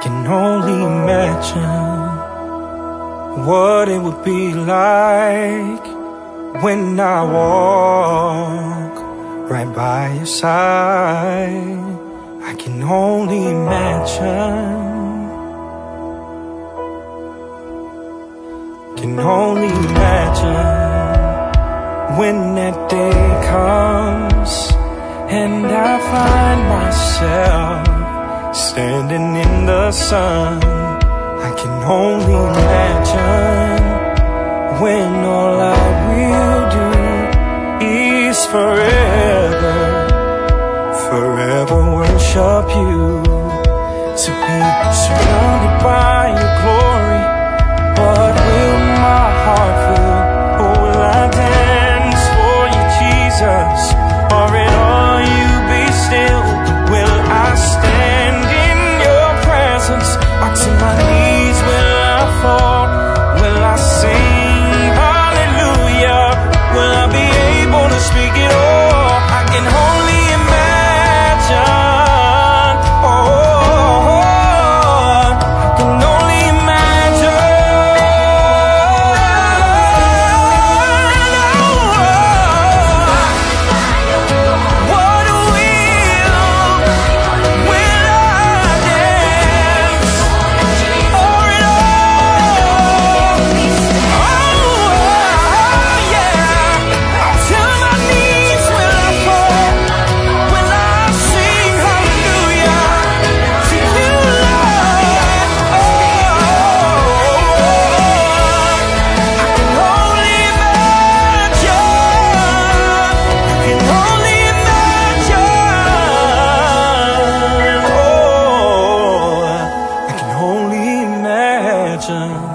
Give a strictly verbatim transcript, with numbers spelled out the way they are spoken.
can only imagine what it would be like when I walk right by your side. I can only imagine, can only imagine when that day comes and I find myself standing in the sun. I can only imagine when all I will do is forever, forever worship you, to be surrounded by your glory. What will my heart feel? Or will I dance for you, Jesus? Or in all you be still? Will I stand in your presence? Or to my knees will I fall? Will I sing hallelujah? Will I be able to speak it all? I can only imagine. Oh, I can only imagine. What will, will I dance for it all? Oh, yeah. To my knees will I fall? Will I sing hallelujah to you, Lord? Oh, I can only imagine. I can only imagine. Oh, I can only imagine.